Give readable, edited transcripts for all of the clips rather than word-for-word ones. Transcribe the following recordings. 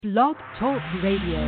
Blog Talk Radio.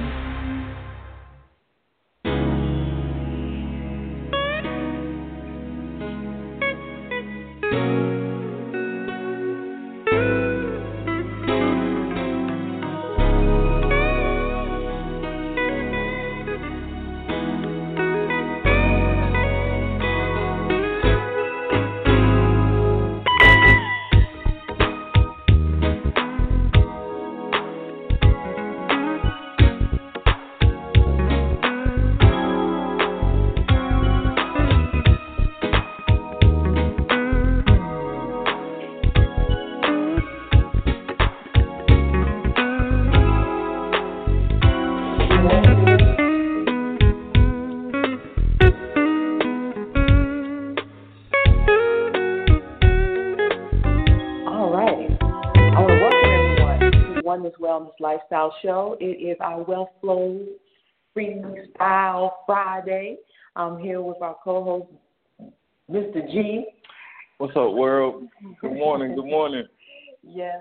Lifestyle Show. It is our Wealth Flow Freestyle Friday. I'm here with our co-host, Mr. G. What's up, world? Good morning. Good morning. Yes.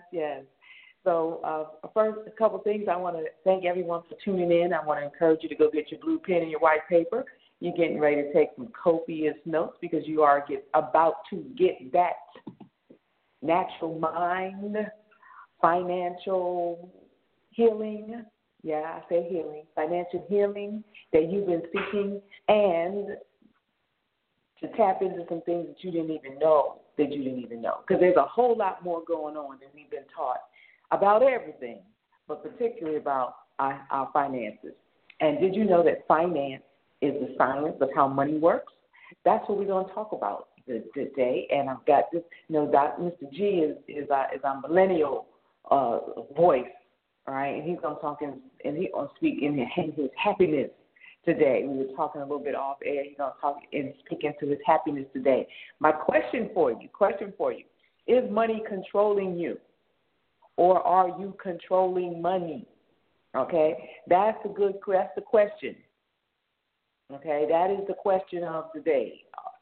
So first, a couple things. I want to thank everyone for tuning in. I want to encourage you to go get your blue pen and your white paper. You're getting ready to take some copious notes because you are about to get that natural mind, financial healing, I say healing, financial healing that you've been seeking, and to tap into some things that you didn't even know. Because there's a whole lot more going on than we've been taught about everything, but particularly about our finances. And did you know that finance is the science of how money works? That's what we're going to talk about today. And I've got this, Mr. G is our millennial voice. All right, and he's going to talk and he's going to speak in his happiness today. We were talking a little bit off air. He's going to talk and speak into his happiness today. My question for you, is money controlling you, or are you controlling money? Okay, that's the question. Okay, that is the question of the day.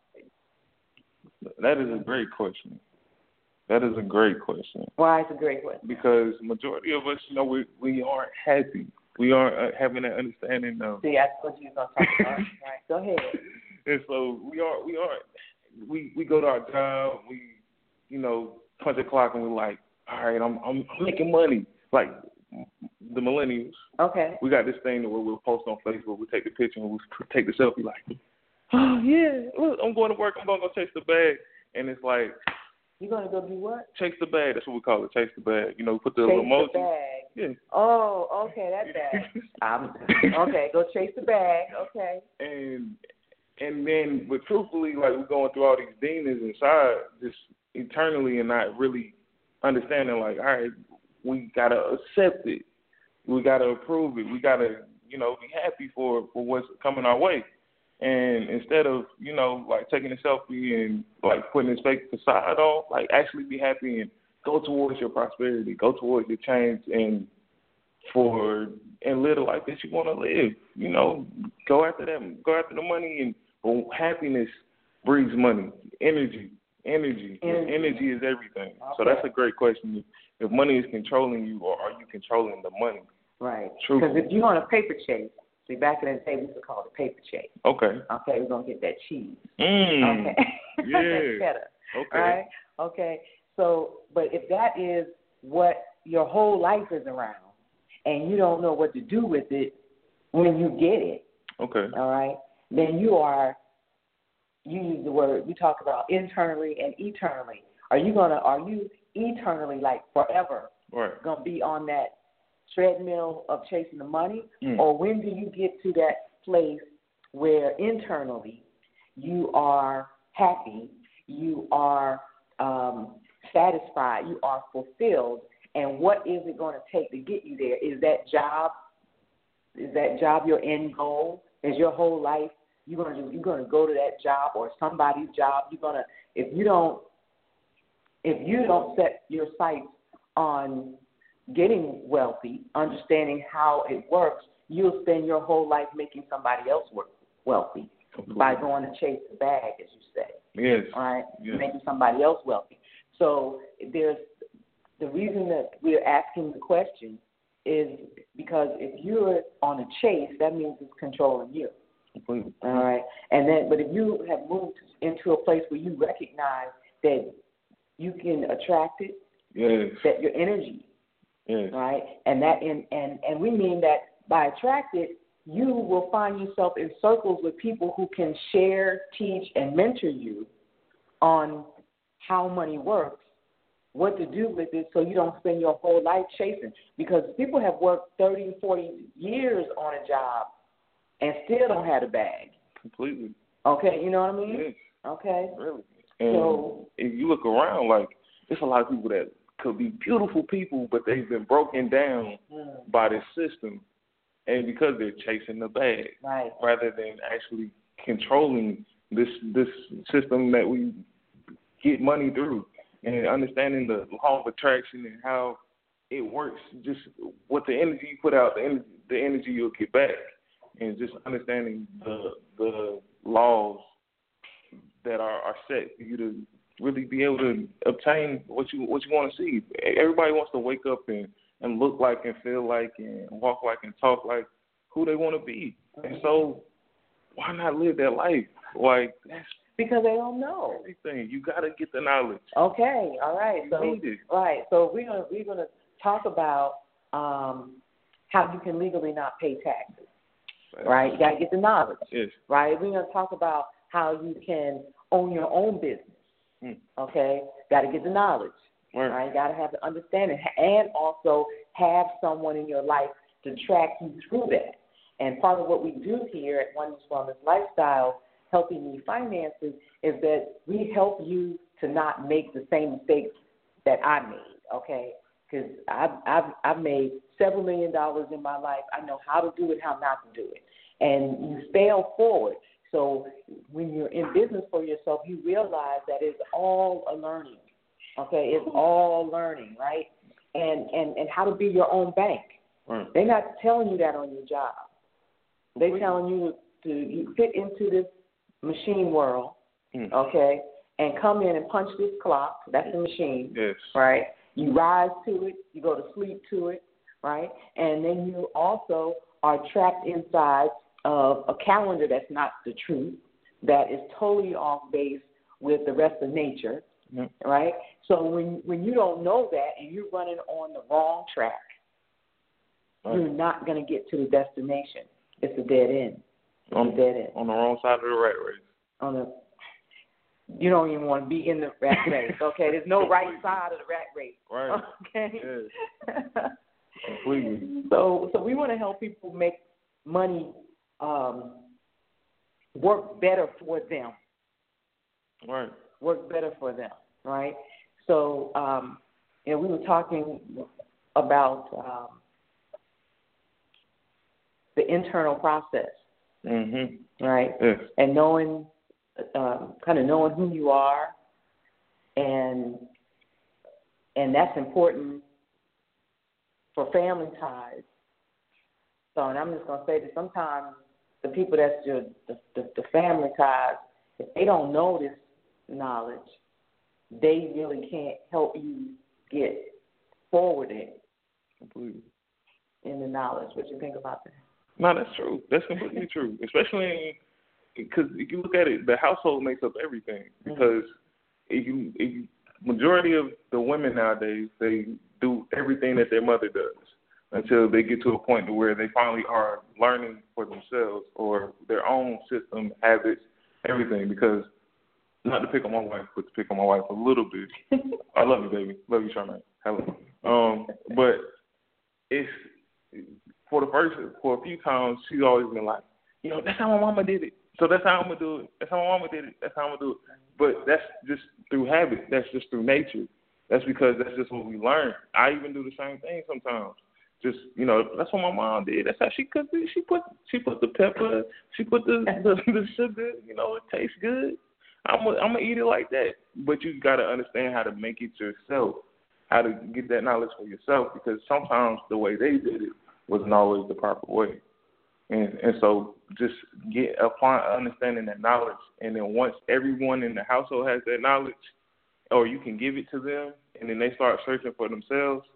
That is a great question. That is a great question. Why is it a great question? Because majority of us, we aren't happy. We aren't having that understanding of. See, I told you were going to talk about it. All right, go ahead. And so we aren't. We go to our job. We, punch the clock, and we're like, all right, I'm making money. Like the millennials. Okay. We got this thing where we'll post on Facebook. We take the picture and we take the selfie. Like, oh yeah, look, I'm going to work. I'm going to go chase the bag, and it's like. You're going to go do what? Chase the bag. That's what we call it, chase the bag. Put the chase emoji. The bag. Yeah. Oh, okay, that bag. Okay, go chase the bag. Okay. And then, but truthfully, like we're going through all these demons inside, just internally, and not really understanding. Like, all right, we gotta accept it. We gotta approve it. We gotta, be happy for what's coming our way. And instead of, like taking a selfie and like putting this fake facade on, like actually be happy and go towards your prosperity, go towards your change and live the life that you want to live. Go after that, go after the money, and happiness breeds money, energy. Energy is everything. Okay. So that's a great question. If money is controlling you, or are you controlling the money? Right. Because if you're on a paper chase, back in the day, we used to call it a paper chase. Okay. Okay, we're going to get that cheese. Okay. Yeah. Cheddar. Okay. Right? Okay. So, but if that is what your whole life is around, and you don't know what to do with it when you get it, okay, all right, then you use the word, we talk about internally and eternally. Are you eternally, like forever, right, going to be on that treadmill of chasing the money, or when do you get to that place where internally you are happy, you are satisfied, you are fulfilled, and what is it going to take to get you there? Is that job your end goal? Is your whole life you're going to go to that job or somebody's job? If you don't set your sights on getting wealthy, understanding how it works, you'll spend your whole life making somebody else wealthy by going to chase the bag, as you say. Yes. All right? Yes. Making somebody else wealthy. So there's the reason that we're asking the question is because if you're on a chase, that means it's controlling you. Completely. All right. And then, but if you have moved into a place where you recognize that you can attract it, Yes. that your energy, Yes. right, and that, and we mean that by attract it, you will find yourself in circles with people who can share, teach, and mentor you on how money works, what to do with it, so you don't spend your whole life chasing. Because people have worked 30, 40 years on a job and still don't have a bag. Completely. Okay, you know what I mean? Yes. Okay. Really. And So if you look around, like, there's a lot of people that could be beautiful people, but they've been broken down by this system, and because they're chasing the bag, right. rather than actually controlling this system that we get money through, and understanding the law of attraction and how it works, just what the energy you put out, the energy you'll get back, and just understanding the laws that are set for you to really be able to obtain what you want to see. Everybody wants to wake up and look like and feel like and walk like and talk like who they want to be. And so why not live that life? Like, that's because they don't know everything. You got to get the knowledge. Okay, all right. So You need it. right. So we're gonna talk about how you can legally not pay taxes. Right? You got to get the knowledge. Yes. Right? We're going to talk about how you can own your own business. Okay? Got to get the knowledge. Right? You got to have the understanding and also have someone in your life to track you through that. And part of what we do here at Oneness Wellness Lifestyle, Helping Me Finances, is that we help you to not make the same mistakes that I made. Okay? Because I've made several $1 million in my life. I know how to do it, how not to do it. And you fail forward. So when you're in business for yourself, you realize that it's all a learning. Okay? It's all learning, right? And how to be your own bank. Right. They're not telling you that on your job. They're telling you to fit into this machine world, okay, and come in and punch this clock. That's the machine. Yes. Right? You rise to it, you go to sleep to it, right? And then you also are trapped inside of a calendar that's not the truth, that is totally off base with the rest of nature, right? So when you don't know that and you're running on the wrong track, you're not going to get to the destination. It's a dead end. On the wrong side of the rat race. You don't even want to be in the rat race, okay? There's no right side of the rat race. Right. Okay? Yes. Completely. So we want to help people make money work better for them. Right. Work better for them, right? So, we were talking about the internal process, right? Yes. And knowing, kind of knowing who you are, and that's important for family ties. So, and I'm just going to say that sometimes the people that's the family ties, if they don't know this knowledge, they really can't help you get forwarded Completely. in the knowledge. What you think about that? No, that's true. That's completely true. Especially because if you look at it, the household makes up everything. Because majority of the women nowadays, they do everything that their mother does until they get to a point to where they finally are learning for themselves or their own system, habits, everything. Because not to pick on my wife, but to pick on my wife a little bit. I love you, baby. Love you, Charmaine. Hello. But it's for a few times, she's always been like, that's how my mama did it. So that's how I'm going to do it. That's how my mama did it. That's how I'm going to do it. But that's just through habit. That's just through nature. That's because that's just what we learn. I even do the same thing sometimes. Just, that's what my mom did. That's how she cooked it. She put the pepper. She put the sugar. It tastes good. I'm gonna eat it like that. But you got to understand how to make it yourself, how to get that knowledge for yourself, because sometimes the way they did it wasn't always the proper way. And so just understanding that knowledge, and then once everyone in the household has that knowledge, or you can give it to them, and then they start searching for themselves,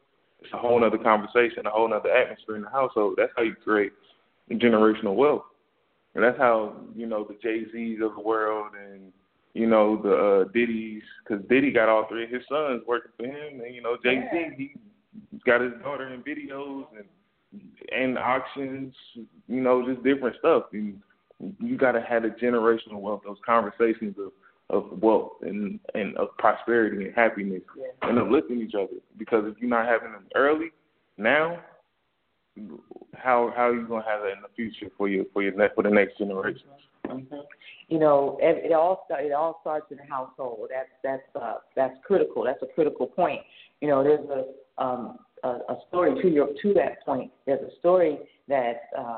it's a whole other conversation, a whole other atmosphere in the household. That's how you create generational wealth. And that's how, the Jay-Z's of the world and, the Diddy's, because Diddy got all three of his sons working for him. And, Jay-Z, he got his daughter in videos and auctions, just different stuff. You got to have the generational wealth, those conversations of wealth and of prosperity and happiness and uplifting each other. Because if you're not having them early, now, how are you gonna have that in the future for the next generation? Mm-hmm. It all starts in the household. That's critical. That's a critical point. There's a story to that point. There's a story that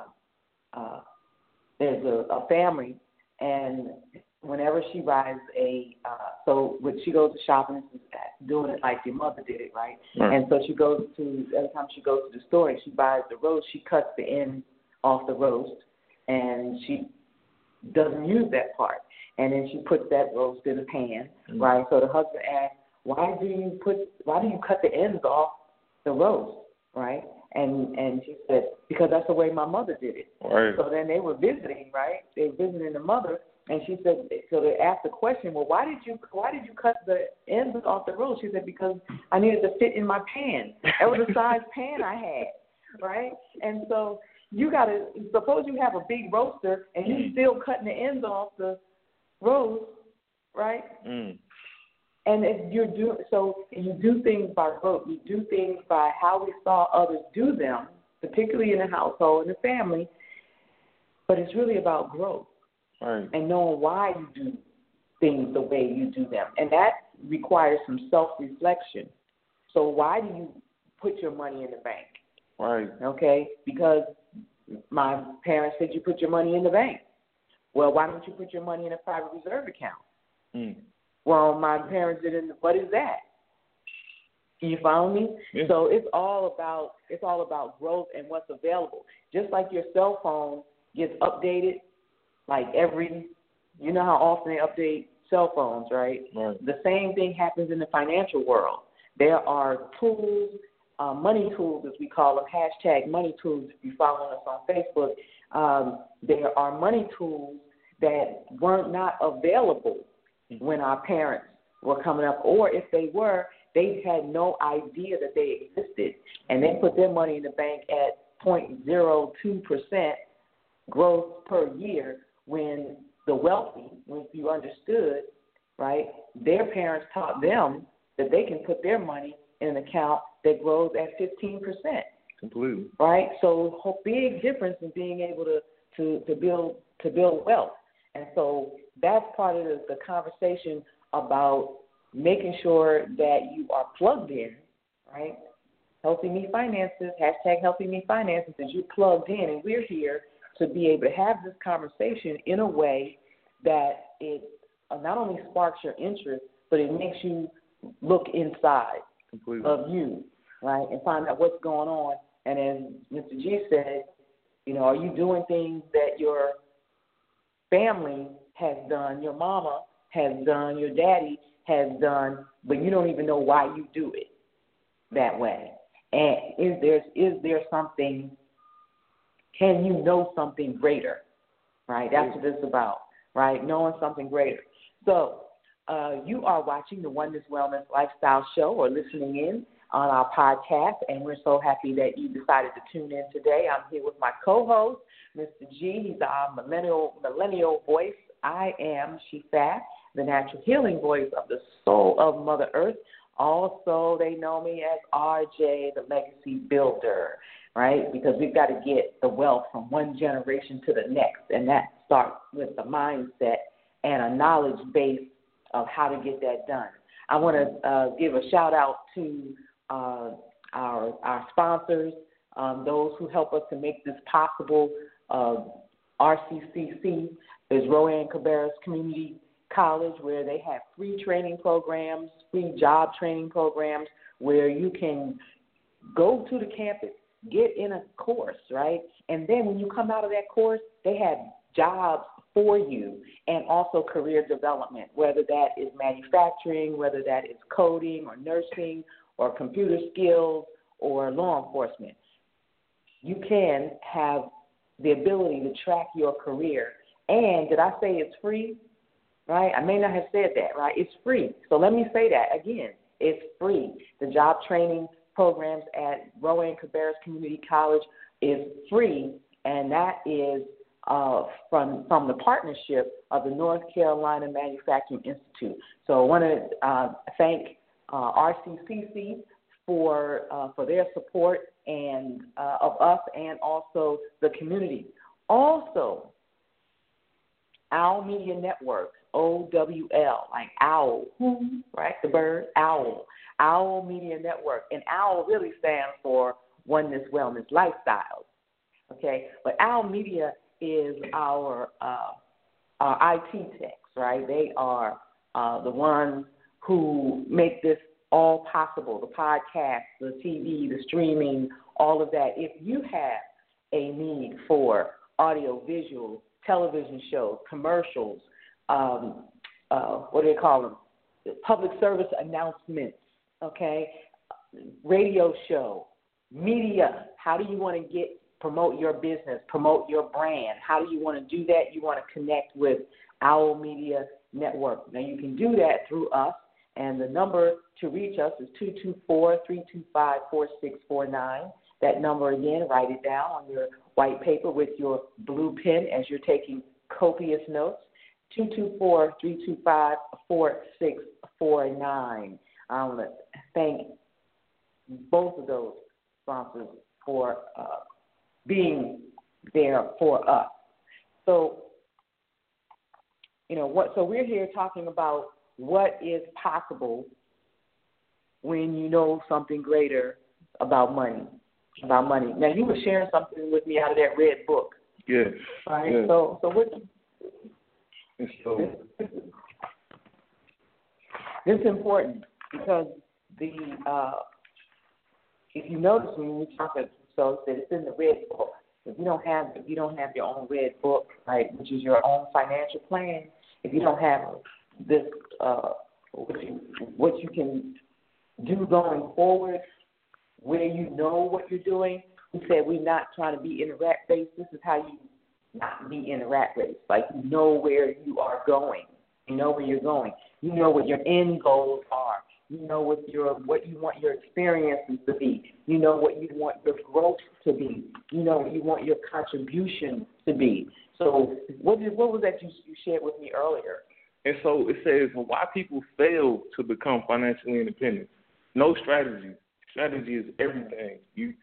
there's a family, and whenever she buys so when she goes to shopping, doing it like your mother did it, right? And so every time she goes to the store and she buys the roast, she cuts the end off the roast, and she doesn't use that part. And then she puts that roast in a pan, right? So the husband asks, why do you cut the ends off the roast, right? And she said, because that's the way my mother did it. Right. So then they were visiting, right? They were visiting the mother. And she said, so they asked the question, well, why did you cut the ends off the roast? She said, because I needed to fit in my pan. That was the size pan I had, right? And so suppose you have a big roaster and you're still cutting the ends off the roast, right? And if you do things by rote. You do things by how we saw others do them, particularly in the household and the family. But it's really about growth. Right. And knowing why you do things the way you do them. And that requires some self-reflection. So why do you put your money in the bank? Right. Okay? Because my parents said you put your money in the bank. Well, why don't you put your money in a private reserve account? Well, my parents didn't. What is that? Can you follow me? Yeah. So it's all about growth and what's available. Just like your cell phone gets updated, like you know how often they update cell phones, right? The same thing happens in the financial world. There are tools, money tools as we call them, hashtag money tools if you follow us on Facebook. There are money tools that were not available when our parents were coming up, or if they were, they had no idea that they existed, and they put their money in the bank at 0.02% growth per year when the wealthy, if you understood, right, their parents taught them that they can put their money in an account that grows at 15%. Completely. Right? So big difference in being able to build wealth. And so that's part of the conversation about making sure that you are plugged in, right? Healthy Me Finances, hashtag Healthy Me Finances, is you plugged in, and we're here to be able to have this conversation in a way that it not only sparks your interest, but it makes you look inside of you, right, and find out what's going on. And as Mr. G said, are you doing things that your family has done, your mama has done, your daddy has done, but you don't even know why you do it that way? And is there something, can you know something greater, right? That's what it's about, right? Knowing something greater. So you are watching the Oneness Wellness Lifestyle Show or listening in on our podcast, and we're so happy that you decided to tune in today. I'm here with my co-host, Mr. G. He's our millennial voice. I am Shifat, the natural healing voice of the soul of Mother Earth. Also, they know me as RJ, the legacy builder, right? Because we've got to get the wealth from one generation to the next, and that starts with the mindset and a knowledge base of how to get that done. I want to give a shout-out to our sponsors, those who help us to make this possible. RCCC is Rowan Cabarrus Community College, where they have free training programs, free job training programs, where you can go to the campus, get in a course, right? And then when you come out of that course, they have jobs for you and also career development, whether that is manufacturing, whether that is coding or nursing or computer skills or law enforcement. You can have the ability to track your career. And did I say it's free? Right? I may not have said that, right? It's free. So let me say that again. It's free. The job training programs at Rowan Cabarrus Community College is free, and that is from the partnership of the North Carolina Manufacturing Institute. So I want to thank RCCC for their support and of us and also the community. Also, Owl Media Network, OWL, like owl, right? The bird, owl. Owl Media Network. And OWL really stands for Oneness Wellness Lifestyles. Okay? But Owl Media is our IT techs, right? They are the ones who make this all possible, the podcast, the TV, the streaming, all of that. If you have a need for audio, visual, television shows, commercials, what do they call them? Public service announcements, okay? Radio show, media. How do you want to promote your business, promote your brand? How do you want to do that? You want to connect with Owl Media Network. Now, you can do that through us, and the number to reach us is 224-325-4649. That number again, write it down on your white paper with your blue pen as you're taking copious notes. 224-325-4649. I want to thank both of those sponsors for being there for us. So, so we're here talking about what is possible when you know something greater about money. Now, you were sharing something with me out of that red book. Yes. Right? Yes. So what? This is important because if you notice when we talk about it's in the red book. If you don't have your own red book, right, which is your own financial plan, if you don't have this what you can do going forward, where you know what you're doing. We said we're not trying to be in a rat race. This is how you not be in a rat race. Like, you know where you are going. You know where you're going. You know what your end goals are. You know what you want your experiences to be. You know what you want your growth to be. You know what you want your contribution to be. So what was that you shared with me earlier? And so it says why people fail to become financially independent. No strategy. Strategy is everything.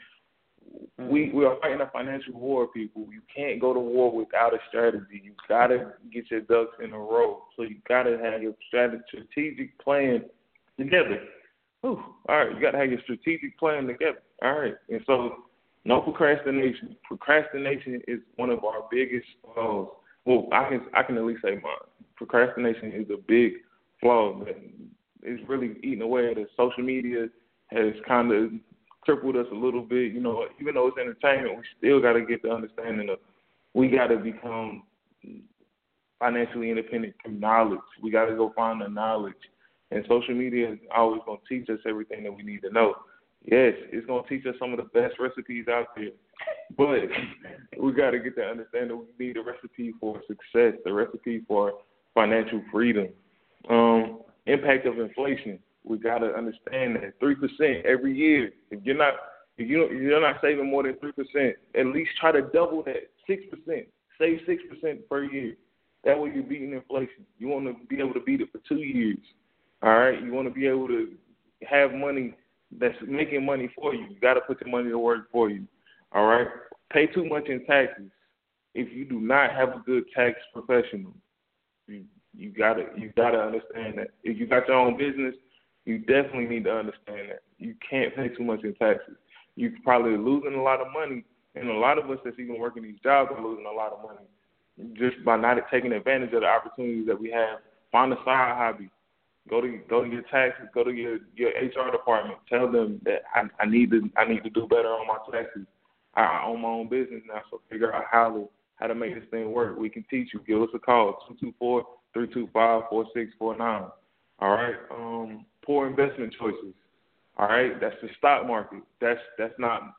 We are fighting a financial war, people. You can't go to war without a strategy. You gotta get your ducks in a row. So you gotta have your strategic plan together. All right, you gotta have your strategic plan together. All right, and so no procrastination. Procrastination is one of our biggest flaws. Well, I can at least say mine. Procrastination is a big flaw that is really eating away at us. Social media has kind of crippled us a little bit. Even though it's entertainment, we still got to get the understanding of we got to become financially independent through knowledge. We got to go find the knowledge. And social media is always going to teach us everything that we need to know. Yes, it's going to teach us some of the best recipes out there. But we got to get the understanding we need a recipe for success, the recipe for financial freedom. Impact of inflation. We got to understand that 3% every year. If you're not saving more than 3%, at least try to double that 6%. Save 6% per year. That way you're beating inflation. You want to be able to beat it for 2 years. All right? You want to be able to have money that's making money for you. You got to put your money to work for you. All right? Pay too much in taxes. If you do not have a good tax professional, you gotta understand that. If you got your own business, you definitely need to understand that. You can't pay too much in taxes. You're probably losing a lot of money, and a lot of us that's even working these jobs are losing a lot of money just by not taking advantage of the opportunities that we have. Find a side hobby. Go to your taxes. Go to your HR department. Tell them that I need to do better on my taxes. I own my own business now, so figure out how to make this thing work. We can teach you. Give us a call, 224-325-4649. All right. Poor investment choices. All right, that's the stock market. That's not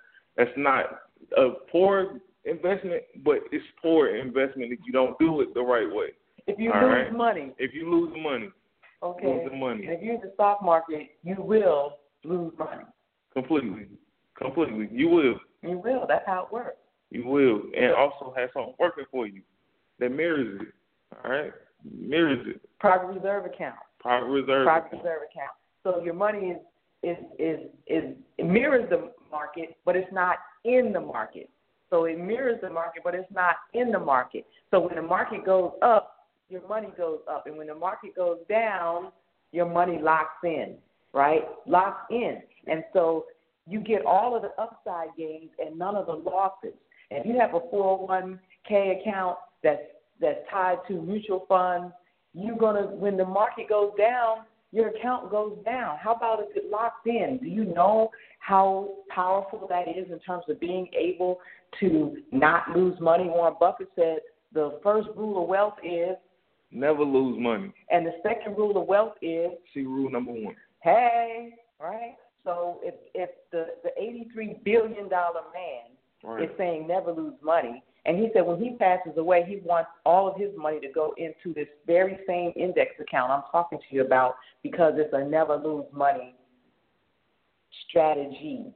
a poor investment, but it's poor investment if you don't do it the right way. If you all lose right? money. If you lose the money. Okay. Lose the money. And if you're in the stock market, you will lose money. Completely. You will. You will. That's how it works. You will. And also have something working for you that mirrors it. All right? Mirrors it. Private reserve account. Private reserve account. So your money it mirrors the market, but it's not in the market. So it mirrors the market, but it's not in the market. So when the market goes up, your money goes up. And when the market goes down, your money locks in, right? Locks in. And so you get all of the upside gains and none of the losses. And if you have a 401k account that's tied to mutual funds, when the market goes down, your account goes down. How about if it locks in? Do you know how powerful that is in terms of being able to not lose money? Warren Buffett said the first rule of wealth is never lose money. And the second rule of wealth is see rule number 1. Hey, right? So if the $83 billion man is saying never lose money, and he said when he passes away, he wants all of his money to go into this very same index account I'm talking to you about because it's a never lose money strategy.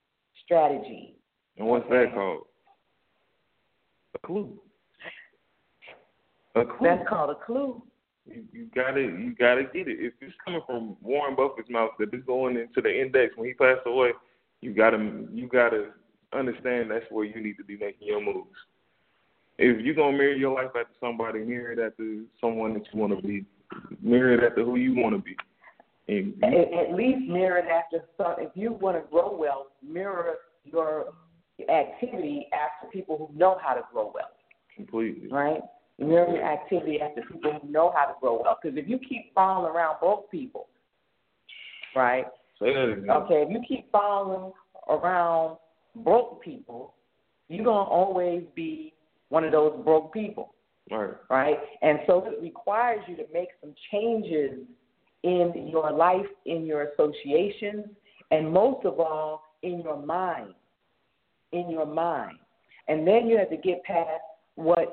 And what's that called? A clue. That's called a clue. You gotta get it. If it's coming from Warren Buffett's mouth that it's going into the index when he passed away, you gotta understand that's where you need to be making your moves. If you're gonna mirror your life after somebody, mirror it after someone that you want to be. Mirror it after who you want to be. At least mirror it after if you want to grow wealth, mirror your activity after people who know how to grow wealth. Completely. Right? Mirror your activity after people who know how to grow wealth. Because if you keep following around broke people, right? Say that again. Okay, if you keep following around broke people, you're going to always be one of those broke people. Right? And so it requires you to make some changes in your life, in your associations, and most of all, in your mind. In your mind. And then you have to get past what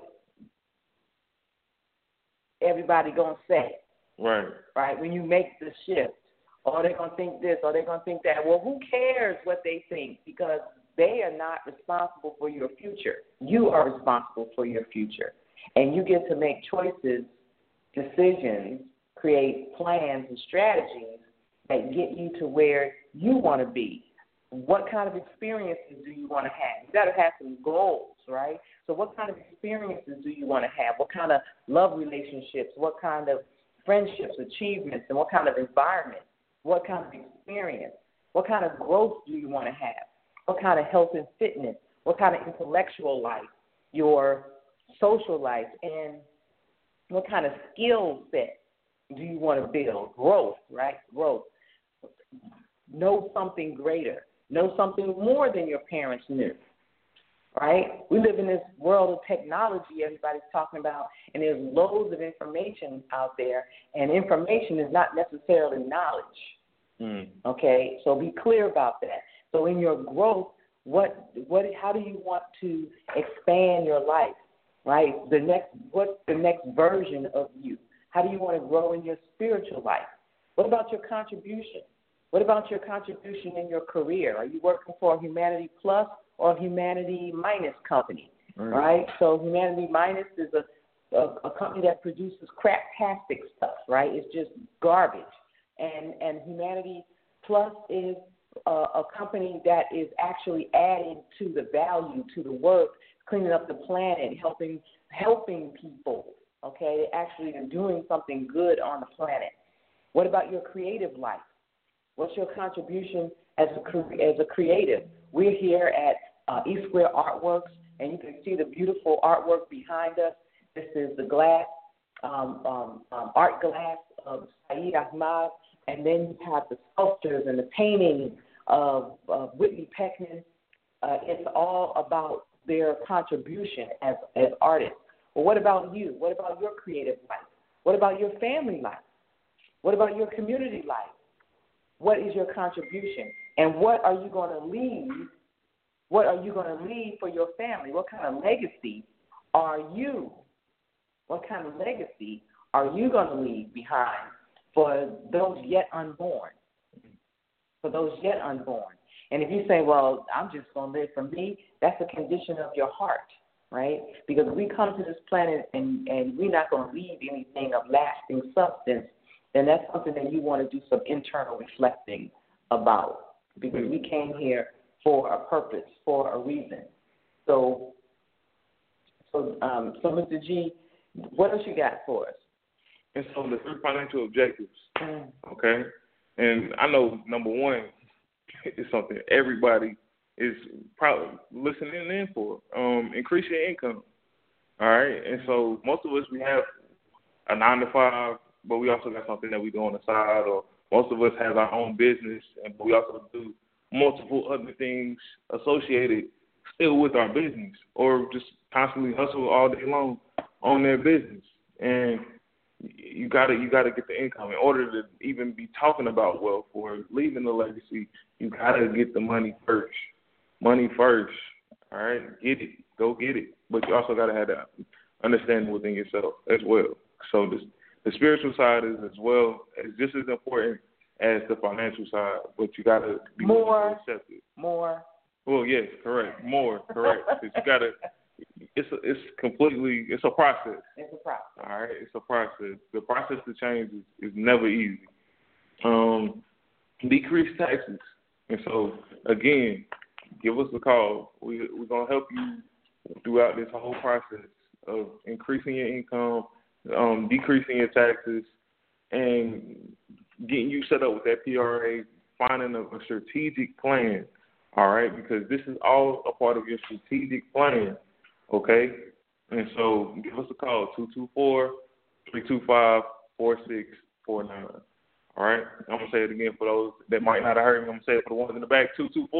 everybody going to say. Right? When you make the shift. Or they're going to think this, or they're going to think that. Well, who cares what they think? Because they are not responsible for your future. You are responsible for your future. And you get to make choices, decisions, create plans and strategies that get you to where you want to be. What kind of experiences do you want to have? You got to have some goals, right? So what kind of experiences do you want to have? What kind of love relationships? What kind of friendships, achievements, and what kind of environment? What kind of experience? What kind of growth do you want to have? What kind of health and fitness? What kind of intellectual life? Your social life? And what kind of skill set do you want to build? Growth, right? Growth. Know something greater. Know something more than your parents knew, right? We live in this world of technology everybody's talking about, and there's loads of information out there, and information is not necessarily knowledge. Okay, so be clear about that. So in your growth, how do you want to expand your life, right? What's the next version of you? How do you want to grow in your spiritual life? What about your contribution? What about your contribution in your career? Are you working for a Humanity Plus or Humanity Minus company, right? So Humanity Minus is a company that produces craptastic stuff, right? It's just garbage. And Humanity Plus is a company that is actually adding to the value, to the work, cleaning up the planet, helping people, okay? They actually are doing something good on the planet. What about your creative life? What's your contribution as a creative? We're here at East Square Artworks, and you can see the beautiful artwork behind us. This is the glass, art glass of Saeed Ahmad, and then you have the sculptures and the paintings of Whitney Peckman. It's all about their contribution as artists. Well, what about you? What about your creative life? What about your family life? What about your community life? What is your contribution? And what are you going to leave? What are you going to leave for your family? What kind of legacy are you? What kind of legacy are you going to leave behind for those yet unborn? For those yet unborn. And if you say, well, I'm just going to live for me, that's a condition of your heart, right? Because we come to this planet and we're not going to leave anything of lasting substance, then that's something that you want to do some internal reflecting about. Because we came here for a purpose, for a reason. So Mr. G, what else you got for us? And so the 3 financial objectives, okay? And I know number one is something everybody is probably listening in for. Increase your income, all right? And so most of us, we have a 9-to-5, but we also got something that we do on the side, or most of us have our own business, but we also do multiple other things associated still with our business, or just constantly hustle all day long on their business. And you gotta get the income in order to even be talking about wealth or leaving a legacy. You gotta get the money first. Money first. All right, get it, go get it. But you also gotta have that understanding within yourself as well. So the spiritual side is as well as just as important as the financial side, but you gotta be more accepted. More. Well, yes, correct. More, correct. Because you gotta. It's a process. It's a process. All right, it's a process. The process to change is never easy. Decrease taxes. And so, again, give us a call. We're going to help you throughout this whole process of increasing your income, decreasing your taxes, and getting you set up with that PRA, finding a strategic plan, all right, because this is all a part of your strategic plan, okay? And so give us a call, 224-325-4649. All right? I'm going to say it again for those that might not have heard me. I'm going to say it for the ones in the back,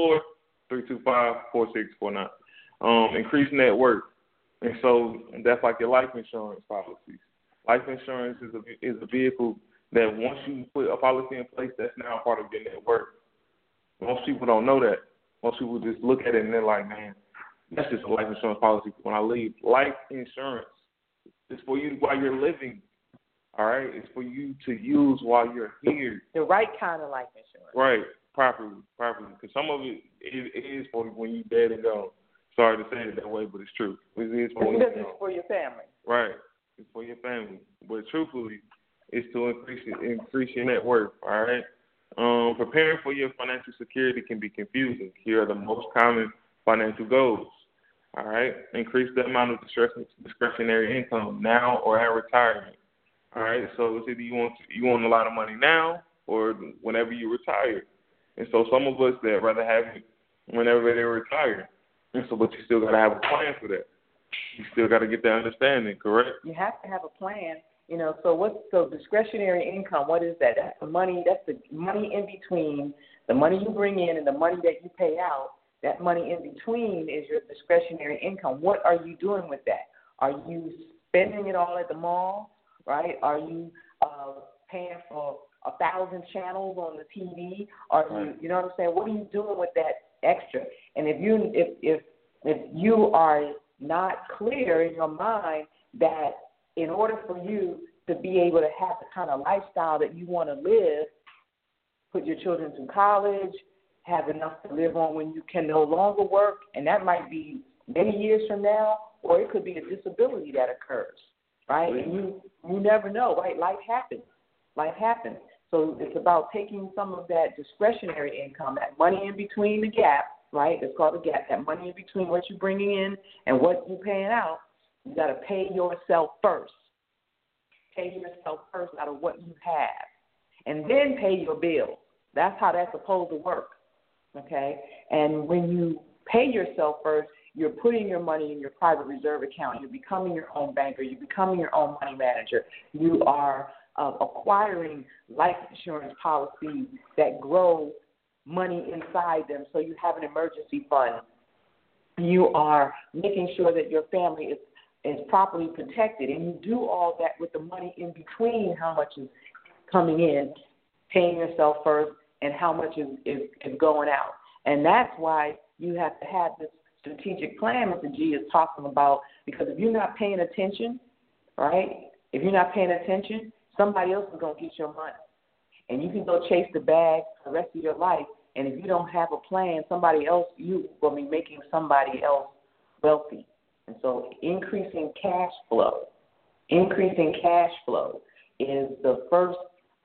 224-325-4649. Increase net worth. And so that's like your life insurance policies. Life insurance is a vehicle that once you put a policy in place, that's now part of your net worth. Most people don't know that. Most people just look at it and they're like, man, that's just a life insurance policy when I leave. Life insurance is for you while you're living, all right? It's for you to use while you're here. The right kind of life insurance. Right, properly. Because some of it is for when you're dead and gone. Sorry to say it that way, but it's true. It is for when you're gone. It's for your family. Right, it's for your family. But truthfully, it's to increase your net worth, all right? Preparing for your financial security can be confusing. Here are the most common financial goals. All right, increase the amount of discretionary income now or at retirement. All right, so it's either you want a lot of money now or whenever you retire. And so some of us that rather have it whenever they retire. And so, but you still got to have a plan for that. You still got to get that understanding, correct? You have to have a plan. You know, so discretionary income, what is that? That's the money in between, the money you bring in and the money that you pay out. That money in between is your discretionary income. What are you doing with that? Are you spending it all at the mall, right? Are you paying for 1,000 channels on the TV? Are you know what I'm saying? What are you doing with that extra? And if you are not clear in your mind that in order for you to be able to have the kind of lifestyle that you want to live, put your children through college, have enough to live on when you can no longer work, and that might be many years from now, or it could be a disability that occurs, right? And you never know, right? Life happens. So it's about taking some of that discretionary income, that money in between the gap, right? It's called the gap, that money in between what you're bringing in and what you're paying out. You got to pay yourself first. Pay yourself first out of what you have, and then pay your bills. That's how that's supposed to work. Okay, and when you pay yourself first, you're putting your money in your private reserve account. You're becoming your own banker. You're becoming your own money manager. You are acquiring life insurance policies that grow money inside them, so you have an emergency fund. You are making sure that your family is properly protected, and you do all that with the money in between how much is coming in, paying yourself first, and how much is going out. And that's why you have to have this strategic plan Mr. G is talking about, because if you're not paying attention, right, if you're not paying attention, somebody else is going to get your money. And you can go chase the bag for the rest of your life, and if you don't have a plan, somebody else, you will be making somebody else wealthy. And so increasing cash flow is the first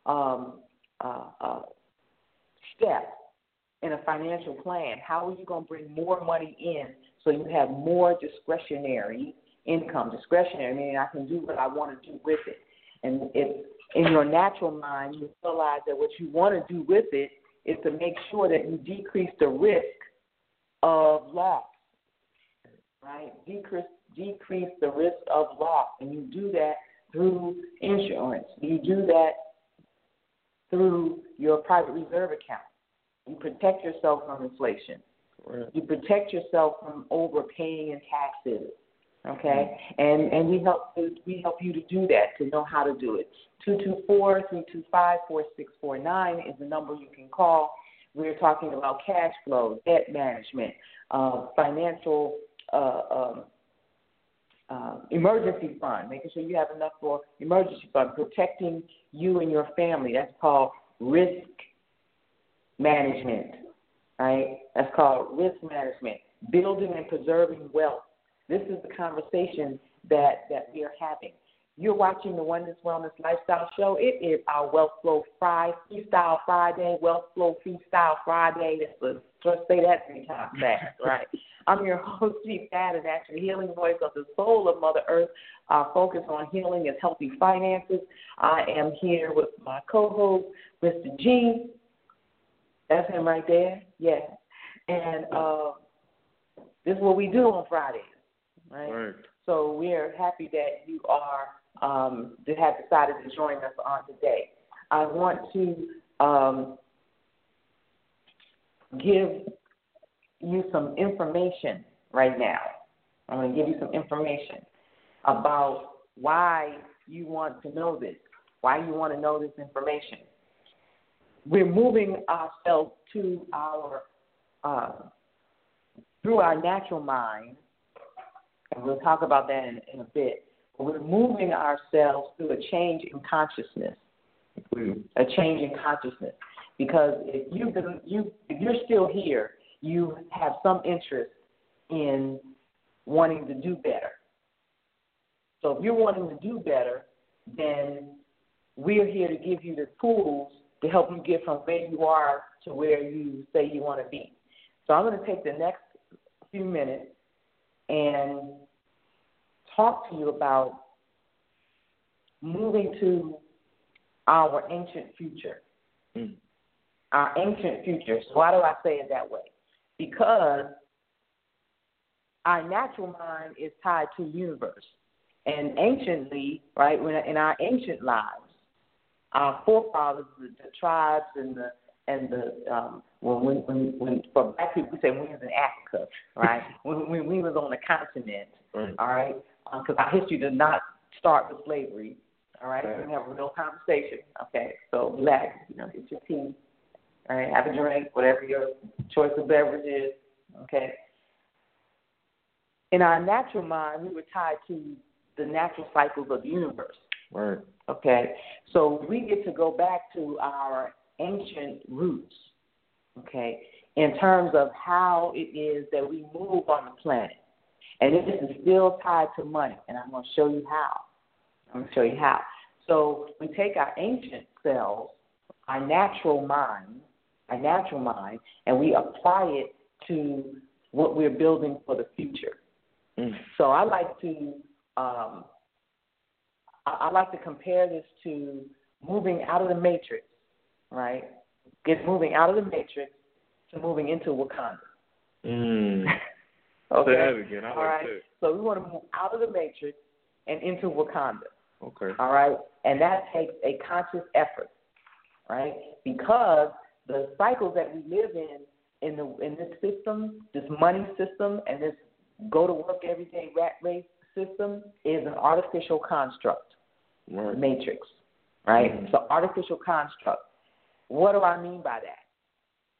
step in a financial plan. How are you going to bring more money in so you have more discretionary income? Discretionary meaning I can do what I want to do with it. And if in your natural mind you realize that what you want to do with it is to make sure that you decrease the risk of loss, right? Decrease the risk of loss. And you do that through insurance. You do that through your private reserve account. You protect yourself from inflation. Right. You protect yourself from overpaying in taxes. Okay, and we help you to do that, to know how to do it. 224-325-4649 is the number you can call. We're talking about cash flow, debt management, financial emergency fund, making sure you have enough for emergency fund, protecting you and your family. That's called risk management, right? That's called risk management. Building and preserving wealth. This is the conversation that we are having. You're watching the Oneness Wellness Lifestyle Show. It is our Wealth Flow Freestyle Friday, Wealth Flow Freestyle Friday. Just say that 3 times fast, right? I'm your host, Chief Dad, and actually healing voice of the soul of Mother Earth. Our focus on healing is healthy finances. I am here with my co-host, Mr. G. That's him right there. Yes. And this is what we do on Fridays. Right. So we are happy that you are that have decided to join us on today. I want to give you some information right now. I'm going to give you some information about why you want to know this, why you want to know this information. We're moving ourselves to our through our natural mind. And we'll talk about that in a bit. We're moving ourselves through a change in consciousness. A change in consciousness. Because if you're still here, you have some interest in wanting to do better. So if you're wanting to do better, then we're here to give you the tools to help you get from where you are to where you say you want to be. So I'm going to take the next few minutes and talk to you about moving to our ancient future. Our ancient future. So why do I say it that way? Because our natural mind is tied to the universe. And anciently, right, in our ancient lives, our forefathers, the tribes and the when for black people we say we was in Africa, right? when we was on the continent, right. All right, because our history does not start with slavery, all right. We're gonna have a real conversation, okay? So relax, get your tea, all right? Have a drink, whatever your choice of beverage is, okay? In our natural mind, we were tied to the natural cycles of the universe, right? Okay, so we get to go back to our ancient roots, okay, in terms of how it is that we move on the planet. And this is still tied to money, and I'm going to show you how. So we take our ancient selves, our natural mind, and we apply it to what we're building for the future. So I like to compare this to moving out of the matrix, right? Moving out of the matrix to moving into Wakanda. Okay. Say that again. I like that. So we want to move out of the matrix and into Wakanda. Okay. All right. And that takes a conscious effort, right? Because the cycles that we live in this system, this money system, and this go to work every day rat race system is an artificial construct. Right. Matrix, right? It's an artificial construct. What do I mean by that?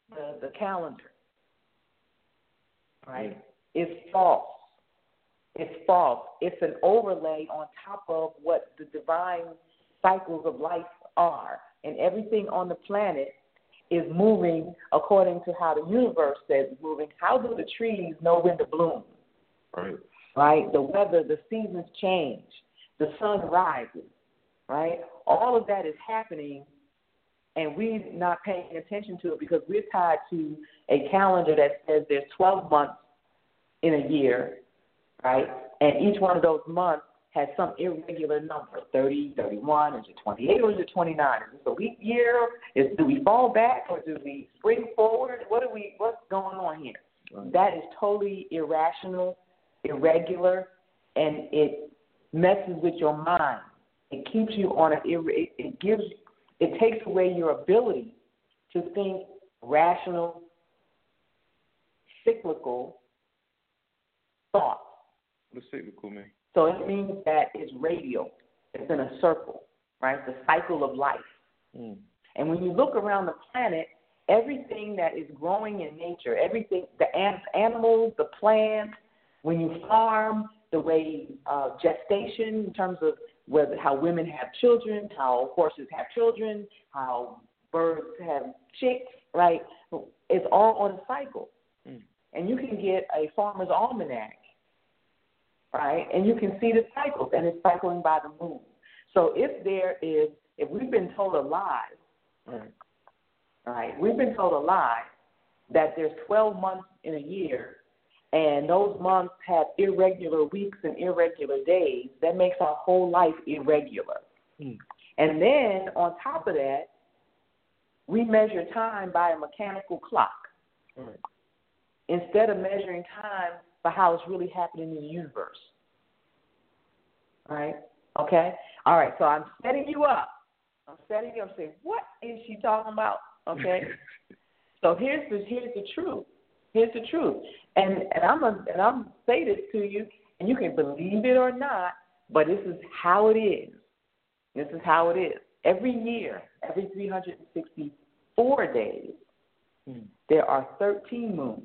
the calendar, right, is false. It's false. It's an overlay on top of what the divine cycles of life are. And everything on the planet is moving according to how the universe says it's moving. How do the trees know when to bloom? Right. Right? The weather, the seasons change. The sun rises. Right? All of that is happening, and we're not paying attention to it because we're tied to a calendar that says there's 12 months in a year, right? And each one of those months has some irregular number, 30, 31, is it 28, or is it 29? Is it a leap year? Do we fall back, or do we spring forward? What's going on here? Right. That is totally irrational, irregular, and it messes with your mind. It keeps you on it takes away your ability to think rational, cyclical thoughts. What does cyclical mean? So it means that it's radial. It's in a circle, right? The cycle of life. Mm. And when you look around the planet, everything that is growing in nature, everything, the animals, the plants, when you farm, the way gestation in terms of how women have children, how horses have children, how birds have chicks, right? It's all on a cycle. Mm. And you can get a farmer's almanac, right? And you can see the cycles, and it's cycling by the moon. So if we've been told a lie, right? We've been told a lie that there's 12 months in a year, and those months have irregular weeks and irregular days. That makes our whole life irregular. Mm. And then on top of that, we measure time by a mechanical clock. Right. Instead of measuring time by how it's really happening in the universe. Right? Okay? All right, so I'm setting you up. I'm saying, what is she talking about? Okay? So here's the truth. Here's the truth. And I'm say this to you, and you can believe it or not, but this is how it is. This is how it is. Every year, every 364 days, there are 13 moons.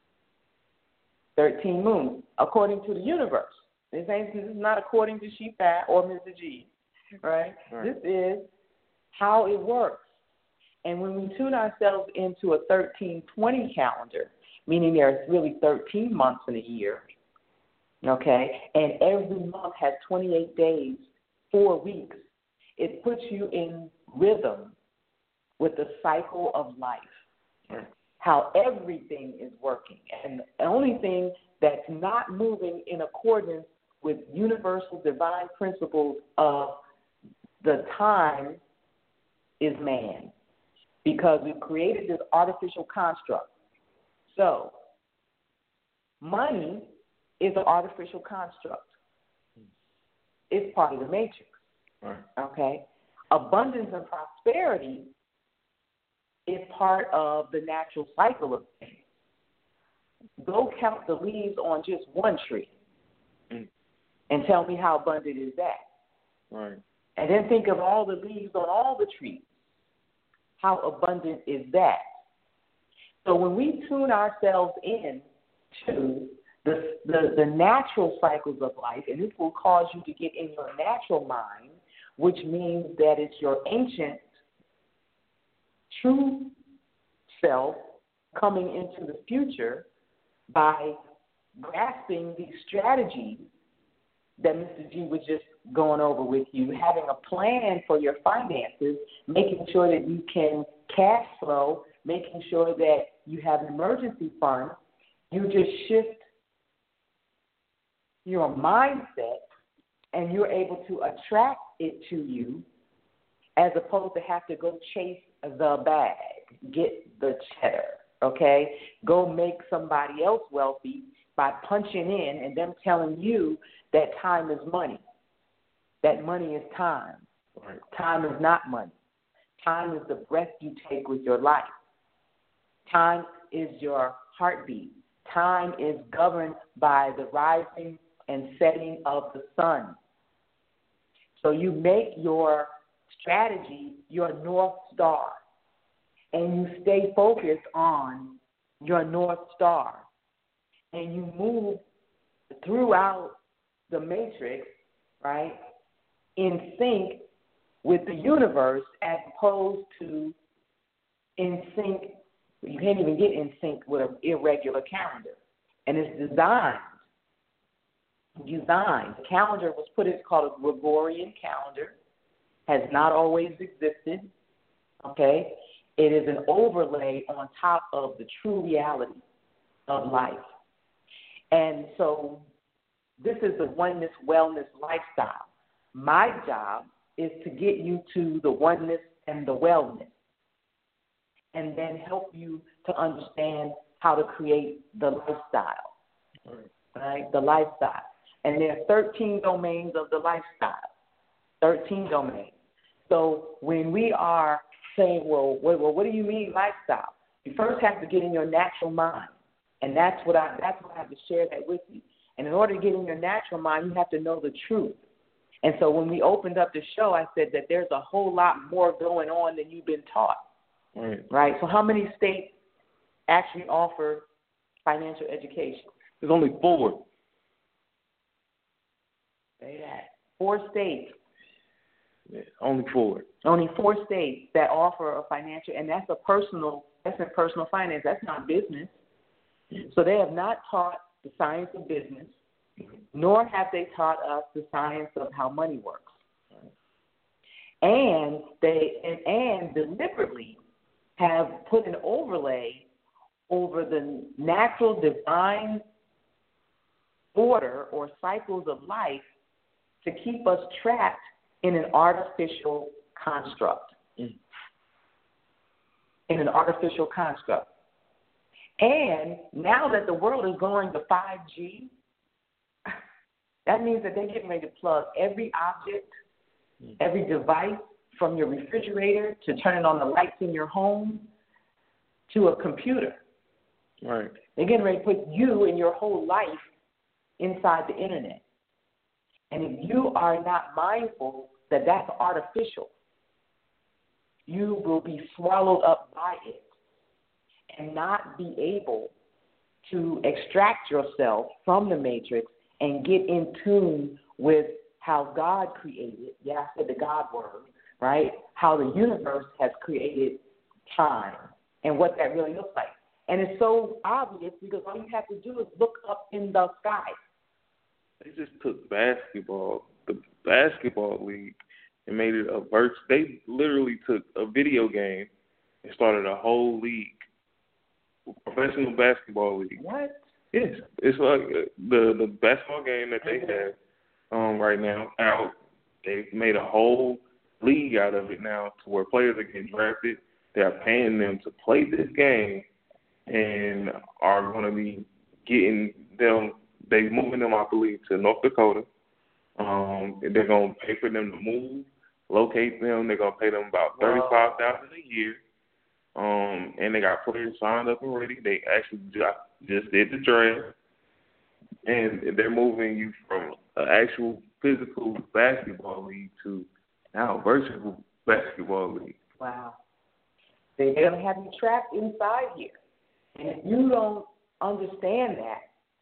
13 moons, according to the universe. This is not according to Sheepat or Mr. G, right? This is how it works. And when we tune ourselves into a 1320 calendar, meaning there's really 13 months in a year, okay, and every month has 28 days, 4 weeks, it puts you in rhythm with the cycle of life. Right. How everything is working. And the only thing that's not moving in accordance with universal divine principles of the time is man. Because we've created this artificial construct. So, money is an artificial construct. It's part of the matrix. Right. Okay? Abundance and prosperity is part of the natural cycle of things. Go count the leaves on just one tree and tell me how abundant is that. Right. And then think of all the leaves on all the trees. How abundant is that? So when we tune ourselves in to the natural cycles of life, and this will cause you to get in your natural mind, which means that it's your ancient true self coming into the future by grasping these strategies that Mr. G was just going over with you, having a plan for your finances, making sure that you can cash flow, making sure that you have an emergency fund. You just shift your mindset and you're able to attract it to you as opposed to have to go chase the bag, get the cheddar, okay? Go make somebody else wealthy by punching in and them telling you that time is money, that money is time. Right. Time is not money. Time is the breath you take with your life. Time is your heartbeat. Time is governed by the rising and setting of the sun. So you make your strategy your North Star. and you stay focused on your North Star, and you move throughout the matrix, right, in sync with the universe as opposed to in sync. You can't even get in sync with an irregular calendar. And it's designed. The calendar was put, it's called a Gregorian calendar, has not always existed, okay? It is an overlay on top of the true reality of life. And so this is the oneness wellness lifestyle. My job is to get you to the oneness and the wellness, and then help you to understand how to create the lifestyle, right? The lifestyle. And there are 13 domains of the lifestyle, 13 domains. So when we are saying, well, what do you mean lifestyle? You first have to get in your natural mind, and that's what I have to share that with you. And in order to get in your natural mind, you have to know the truth. And so when we opened up the show, I said that there's a whole lot more going on than you've been taught. Right. So how many states actually offer financial education? There's only 4. Say that. 4 states. Yeah, only 4. Only 4 states that offer a financial, and that's in personal finance. That's not business. So they have not taught the science of business, nor have they taught us the science of how money works. And they deliberately have put an overlay over the natural divine order or cycles of life to keep us trapped in an artificial construct. In an artificial construct. And now that the world is going to 5G, that means that they're getting ready to plug every object, every device, from your refrigerator to turning on the lights in your home to a computer. Right. They're getting ready to put you and your whole life inside the internet. And if you are not mindful that that's artificial, you will be swallowed up by it and not be able to extract yourself from the matrix and get in tune with how God created. Yeah, I said the God word. Right? How the universe has created time and what that really looks like. And it's so obvious because all you have to do is look up in the sky. They just took basketball, the basketball league, and made it a verse. They literally took a video game and started a whole league, professional basketball league. What? Yes. It's like the basketball game that they have right now out. They've made a whole league out of it now to where players are getting drafted. They are paying them to play this game and are going to be getting them, they're moving them, I believe, to North Dakota. They're going to pay for them to move, locate them. They're going to pay them about $35,000 a year. And they got players signed up and ready. They actually just did the draft. And they're moving you from an actual physical basketball league to now virtual basketball league. Wow. They're going to have you trapped inside here. And if you don't understand that,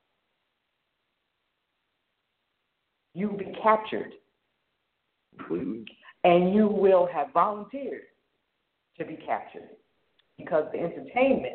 you'll be captured. Completely. And you will have volunteered to be captured because the entertainment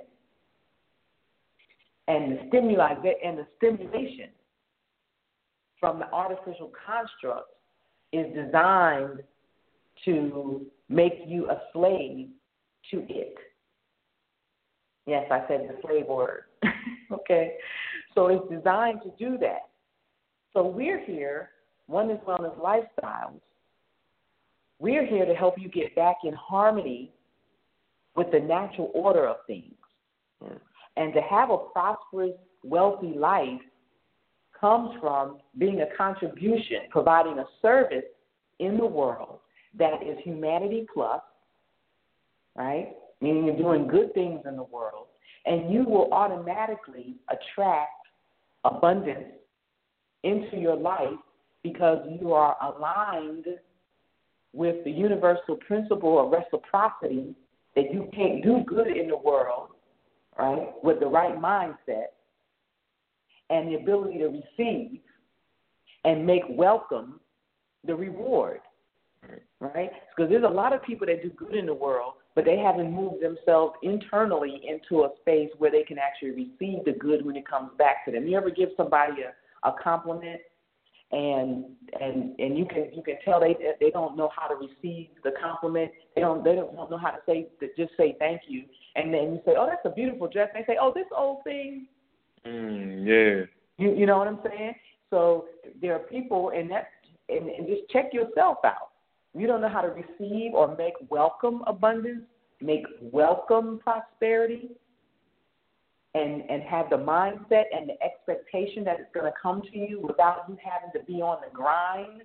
and the stimuli and the stimulation from the artificial construct is designed to make you a slave to it. Yes, I said the slave word. Okay? So it's designed to do that. So we're here, Oneness Wellness Lifestyles, we're here to help you get back in harmony with the natural order of things. And to have a prosperous, wealthy life comes from being a contribution, providing a service in the world that is humanity plus, right? Meaning you're doing good things in the world, and you will automatically attract abundance into your life because you are aligned with the universal principle of reciprocity that you can't do good in the world, right, with the right mindset and the ability to receive and make welcome the reward, right? Because there's a lot of people that do good in the world, but they haven't moved themselves internally into a space where they can actually receive the good when it comes back to them. You ever give somebody a compliment and you can tell they don't know how to receive the compliment. They don't know how to just say thank you. And then you say, oh, that's a beautiful dress. And they say, oh, this old thing. Yeah. You know what I'm saying? So there are people and just check yourself out. You don't know how to receive or make welcome abundance, make welcome prosperity, and have the mindset and the expectation that it's going to come to you without you having to be on the grind.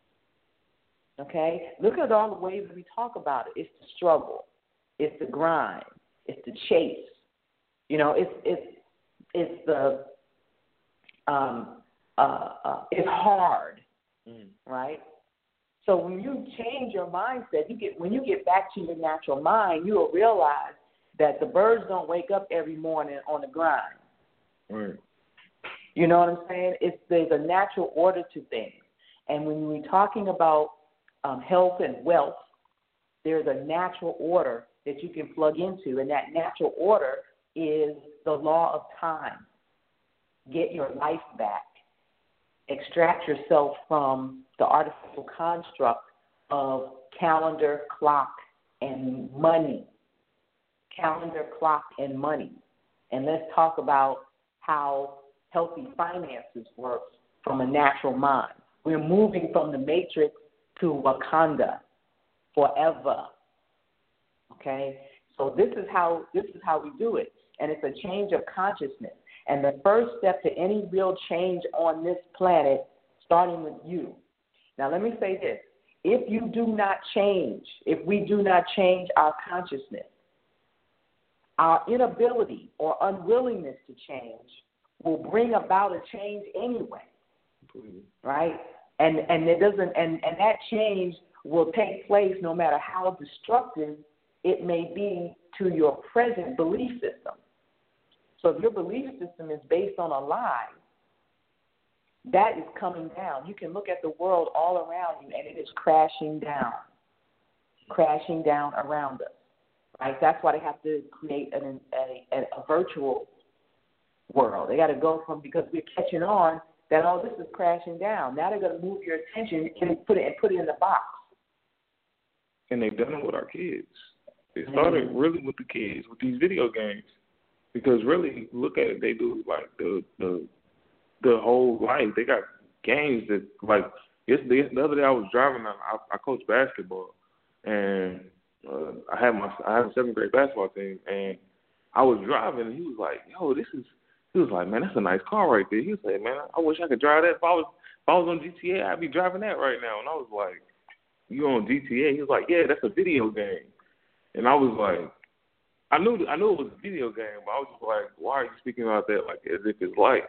Okay? Look at all the ways that we talk about it. It's the struggle. It's the grind. It's the chase. You know, it's the it's hard, right? So when you change your mindset, when you get back to your natural mind, you will realize that the birds don't wake up every morning on the grind. Right. You know what I'm saying? There's a natural order to things. And when we're talking about health and wealth, there's a natural order that you can plug into, and that natural order is the law of time. Get your life back. Extract yourself from the artificial construct of calendar, clock, and money. Calendar, clock, and money. And let's talk about how healthy finances work from a natural mind. We're moving from the matrix to Wakanda forever. Okay? So this is how we do it. And it's a change of consciousness. And the first step to any real change on this planet, starting with you. Now, let me say this. If we do not change our consciousness, our inability or unwillingness to change will bring about a change anyway, right? And that change will take place no matter how destructive it may be to your present belief system. So if your belief system is based on a lie, that is coming down. You can look at the world all around you, and it is crashing down around us. Right? That's why they have to create a virtual world. They got to go from, because we're catching on that, oh, this is crashing down. Now they're going to move your attention and put it in the box. And they've done it with our kids. It started really with the kids, with these video games. Because really, look at it, they do like the whole life. They got games that, like, the other day I was driving, I coach basketball, and I have a 7th grade basketball team, and I was driving, and he was like, yo, he was like, man, that's a nice car right there. He was like, man, I wish I could drive that. If I was on GTA, I'd be driving that right now. And I was like, you on GTA? He was like, yeah, that's a video game. And I was like, I knew it was a video game, but I was just like, why are you speaking about that like as if it's life?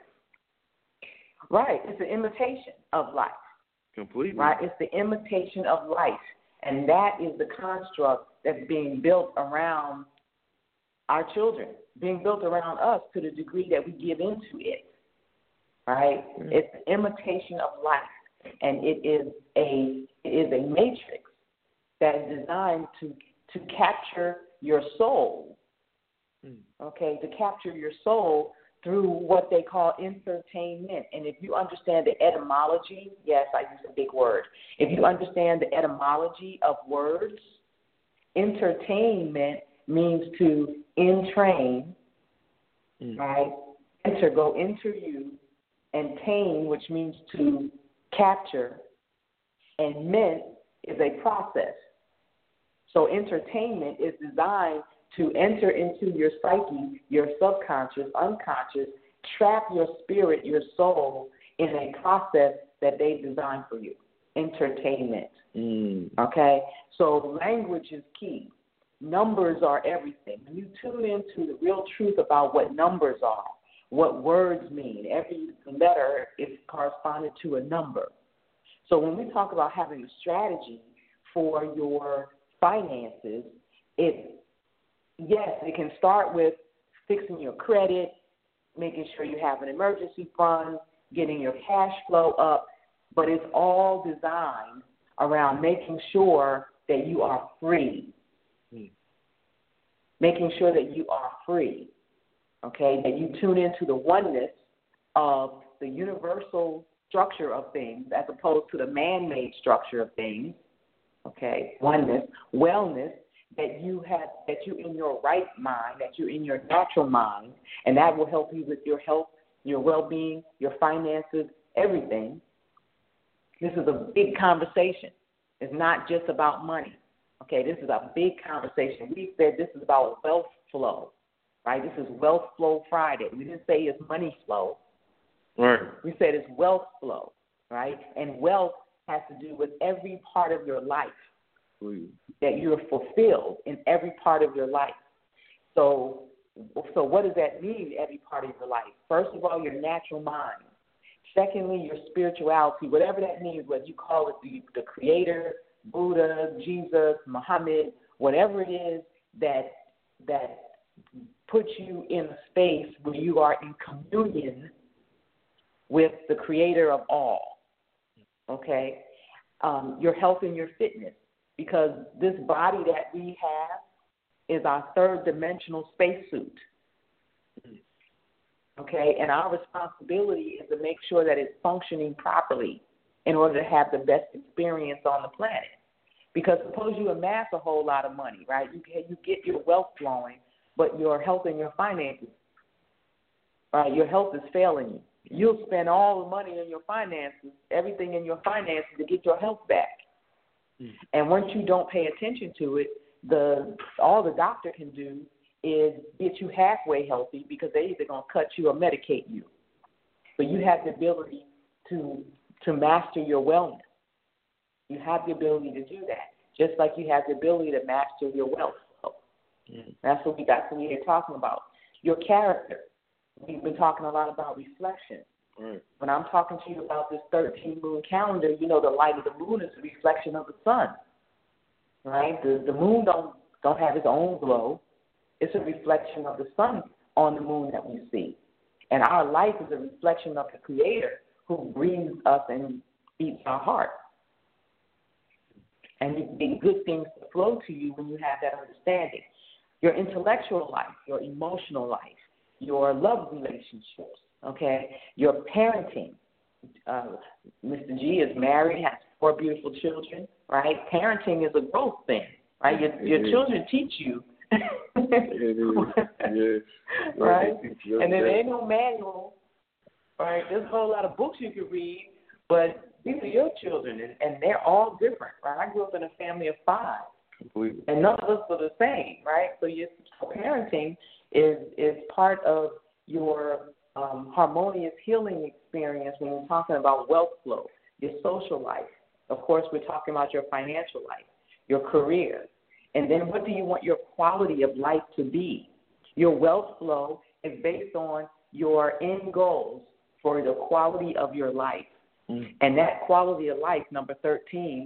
Right. It's an imitation of life. Completely. Right. It's the imitation of life. And that is the construct that's being built around our children, being built around us to the degree that we give into it. Right? Mm-hmm. It's the imitation of life. And it is a matrix that is designed to capture your soul, okay, to capture your soul through what they call entertainment. And if you understand the etymology, yes, I use a big word. If you understand the etymology of words, entertainment means to entrain, right? Enter, go enter you, and tain, which means to capture, and ment is a process. So entertainment is designed to enter into your psyche, your subconscious, unconscious, trap your spirit, your soul in a process that they designed for you. Entertainment. Okay? So language is key. Numbers are everything. When you tune into the real truth about what numbers are, what words mean, every letter is corresponded to a number. So when we talk about having a strategy for your finances, it's yes, it can start with fixing your credit, making sure you have an emergency fund, getting your cash flow up, but it's all designed around making sure that you are free. Making sure that you are free, okay, that you tune into the oneness of the universal structure of things as opposed to the man-made structure of things, okay, oneness, wellness, that you're in your right mind, that you're in your natural mind, and that will help you with your health, your well-being, your finances, everything. This is a big conversation. It's not just about money. Okay, this is a big conversation. We said this is about wealth flow, right? This is Wealth Flow Friday. We didn't say it's money flow. Right. We said it's wealth flow, right? And wealth has to do with every part of your life, that you're fulfilled in every part of your life. So what does that mean, every part of your life? First of all, your natural mind. Secondly, your spirituality, whatever that means, whether you call it the Creator, Buddha, Jesus, Muhammad, whatever it is that puts you in a space where you are in communion with the Creator of all, okay? Your health and your fitness, because this body that we have is our third-dimensional spacesuit, okay? And our responsibility is to make sure that it's functioning properly in order to have the best experience on the planet. Because suppose you amass a whole lot of money, right? You get your wealth flowing, but your health and your finances, right? Your health is failing you. You'll spend all the money in your finances, everything in your finances to get your health back. And once you don't pay attention to it, all the doctor can do is get you halfway healthy because they're either going to cut you or medicate you. So you have the ability to master your wellness. You have the ability to do that, just like you have the ability to master your wealth. That's what we're here talking about. Your character. We've been talking a lot about reflection. Right. When I'm talking to you about this 13-moon calendar, you know the light of the moon is a reflection of the sun, right? The moon don't have its own glow. It's a reflection of the sun on the moon that we see. And our life is a reflection of the Creator who breathes us and beats our heart. And you get good things to flow to you when you have that understanding. Your intellectual life, your emotional life, your love relationships, okay, your parenting. Mr. G is married, has 4 beautiful children, right? Parenting is a growth thing, right? Your children teach you. It is, yes. Right? And there ain't no manual, right? There's a whole lot of books you can read, but these are your children, and they're all different, right? I grew up in a family of 5, completely, and none of us are the same, right? So your parenting is part of your harmonious healing experience when we're talking about wealth flow, your social life. Of course, we're talking about your financial life, your career. And then what do you want your quality of life to be? Your wealth flow is based on your end goals for the quality of your life. And that quality of life, number 13,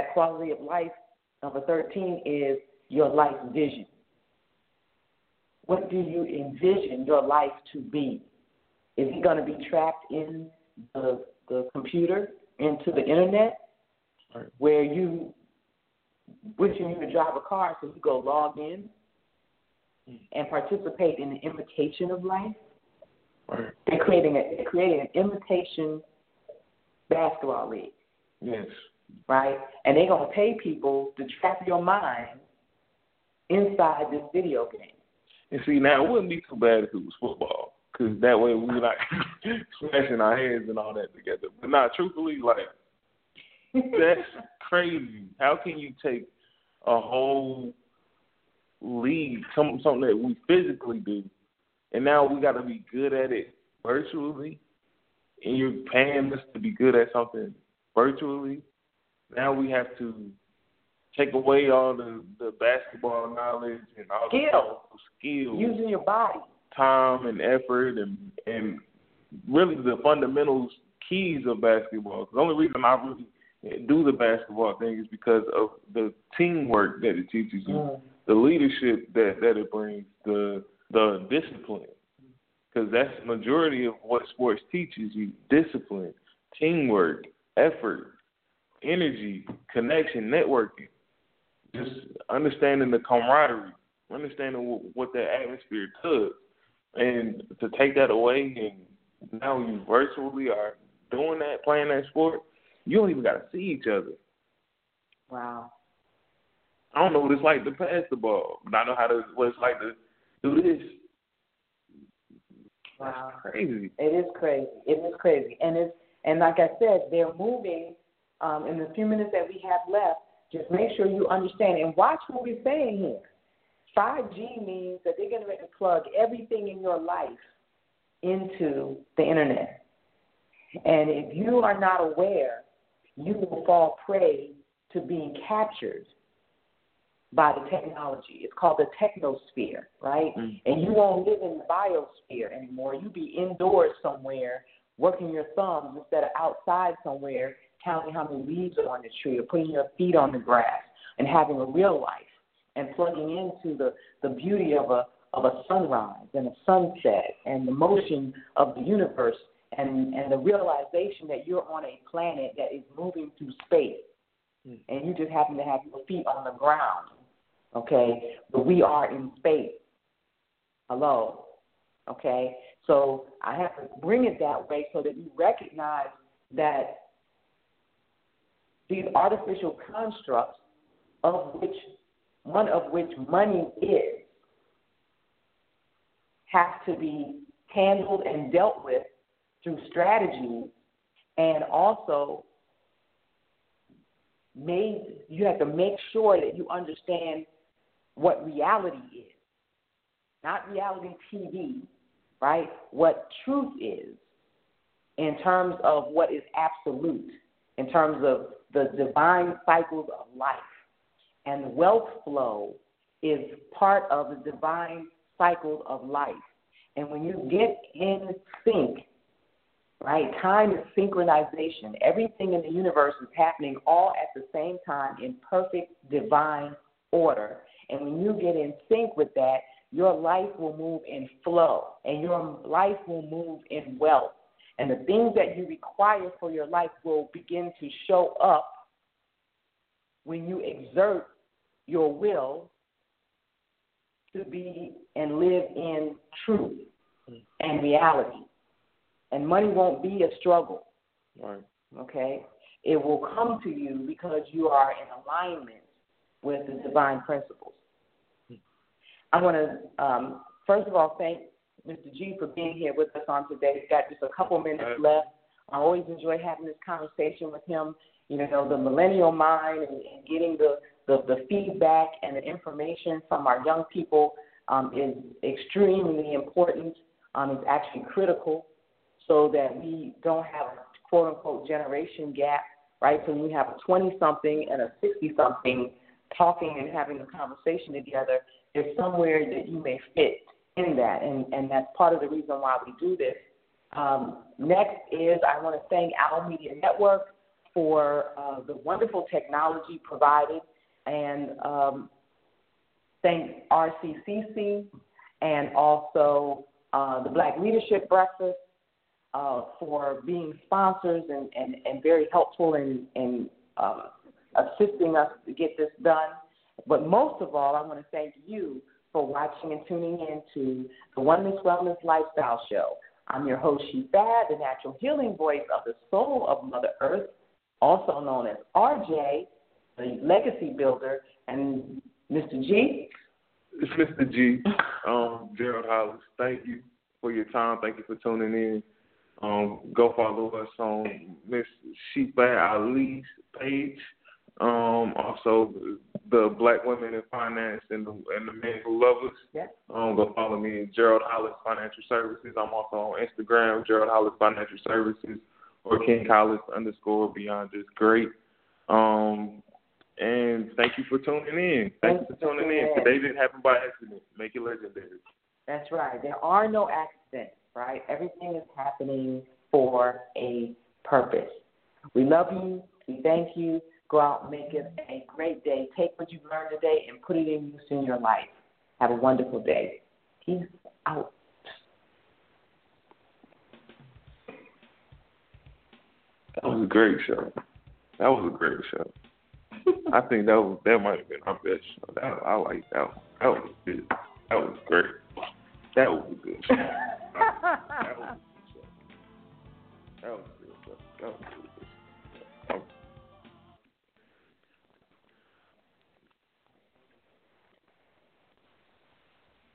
is your life vision. What do you envision your life to be? Is it going to be trapped in the computer, into the internet, where you wishing you could drive a car so you go log in and participate in the imitation of life? They're creating an imitation basketball league. Yes. Right? And they're going to pay people to trap your mind inside this video game. And see, now it wouldn't be too bad if it was football, because that way we're not smashing our heads and all that together. But not truthfully, like, that's crazy. How can you take a whole league, something that we physically do, and now we got to be good at it virtually, and you're paying us to be good at something virtually? Now we have to take away all the basketball knowledge and all the skills. Using your body. Time and effort and really the fundamentals, keys of basketball. The only reason I really do the basketball thing is because of the teamwork that it teaches you, the leadership that it brings, the discipline. Because that's the majority of what sports teaches you: discipline, teamwork, effort, energy, connection, networking. Just understanding the camaraderie, understanding what that atmosphere does. And to take that away and now you virtually are doing that, playing that sport, you don't even got to see each other. Wow. I don't know what it's like to pass the ball, but I know what it's like to do this. Wow. That's crazy. It is crazy. It is crazy. And like I said, they're moving in the few minutes that we have left. Just make sure you understand and watch what we're saying here. 5G means that they're going to plug everything in your life into the internet. And if you are not aware, you will fall prey to being captured by the technology. It's called the technosphere, right? And you won't live in the biosphere anymore. You be indoors somewhere working your thumbs instead of outside somewhere counting how many leaves are on the tree or putting your feet on the grass and having a real life and plugging into the beauty of a sunrise and a sunset and the motion of the universe and the realization that you're on a planet that is moving through space and you just happen to have your feet on the ground, okay? But we are in space. Hello, okay? So I have to bring it that way so that you recognize that these artificial constructs, one of which money is, have to be handled and dealt with through strategy, and also you have to make sure that you understand what reality is, not reality TV, right? What truth is in terms of what is absolute, in terms of the divine cycles of life. And wealth flow is part of the divine cycles of life. And when you get in sync, right, time is synchronization. Everything in the universe is happening all at the same time in perfect divine order. And when you get in sync with that, your life will move in flow and your life will move in wealth. And the things that you require for your life will begin to show up when you exert your will to be and live in truth and reality. And money won't be a struggle, right? Okay? It will come to you because you are in alignment with the divine principles. I want to, first of all, thank Mr. G for being here with us on today. We've got just a couple minutes left. I always enjoy having this conversation with him. You know, the millennial mind and getting the feedback and the information from our young people is extremely important. It's actually critical so that we don't have a quote-unquote generation gap, right? So when you have a 20-something and a 60-something talking and having a conversation together, there's somewhere that you may fit in that, and that's part of the reason why we do this. Next is I want to thank Owl Media Network for the wonderful technology provided, and thank RCCC and also the Black Leadership Breakfast for being sponsors and very helpful in assisting us to get this done. But most of all, I want to thank you for watching and tuning in to the Oneness Wellness Lifestyle Show. I'm your host, Shifad, the natural healing voice of the soul of Mother Earth, also known as RJ, the legacy builder, and Mr. G. It's Mr. G, Gerald Hollis. Thank you for your time. Thank you for tuning in. Go follow us on Miss Shifad Ali's page. Also, the Black Women in Finance and the Men Who Love Us. Yeah. Go follow me at Gerald Hollis Financial Services. I'm also on Instagram, Gerald Hollis Financial Services, or King Hollis _ Beyond Just Great. And thank you for tuning in. Thank you for tuning in. Today didn't happen by accident. Make it legendary. That's right. There are no accidents, right? Everything is happening for a purpose. We love you, We thank you. Go out and make it a great day. Take what you've learned today and put it in use in your life. Have a wonderful day. Peace out. That was a great show. That was a great show. I think that might have been our best show. I like that one. That was good. That was great. That was a good show. That was a good show. That was a good show. That was a good show.